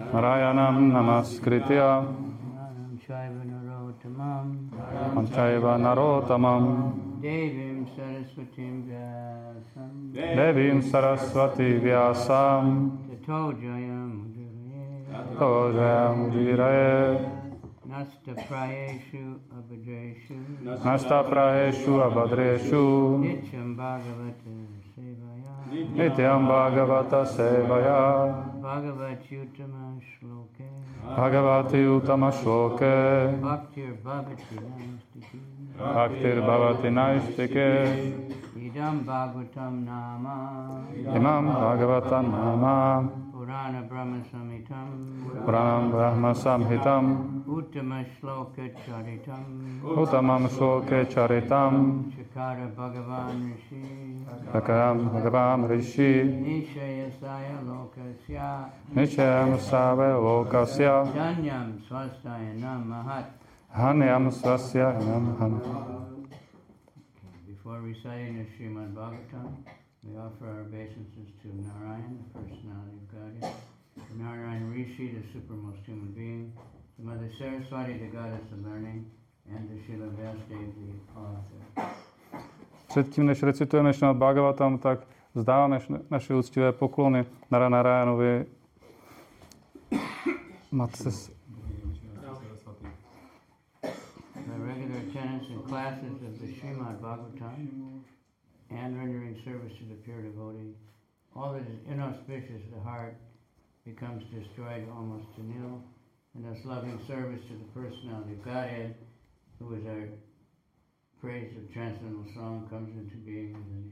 Narayanam Namaskritya Chaiva Narotamam Devim Saraswatim Vyasam Devim Saraswati Vyasam Tato Jayam Tojayam Udiraye Nasta Prayeshu Abhadreshu Nasta Praheshu Abhadreshu Nityam Bhagavata Sevaya Nityam Bhagavata Sevaya Bhagavatutama Shloke Bhagavati Utama Shloke Bhaktir Bhavati Nastiki Bhaktir Bhavati Naistike Idam Bhagavatam Nama Imam Bhagavatam Nama Purana Brahma Samitam Puranam Brahma Samhitam Uttama Shloka Charitam Uttamam Shloke Charitam Chakara Bhagavan Rishi Chakaram Bhagavam Rishi Nishayasaya Lokasya Nishayam Save Lokasya Danyam Swastaya Namahat. Hanyam Swasya Namhan. Before reciting the Srimad Bhagavatam, we offer our obeisances to Narayan, the personality of Godhead, to Narayan Rishi, the supermost human being, to Mother Saraswati, the goddess of learning, and to Srila Vyasadeva, the author. Předtím, než recitujeme Šrimad Bhagavatam, tak vzdáváme naše úctivé poklony Narayanovi, Matce. The regular attendance in classes of the Srimad Bhagavatam and rendering service to the pure devotee, all that is inauspicious to the heart becomes destroyed almost to nil, and thus loving service to the personality of Godhead, who is our praise of transcendental song, comes into being within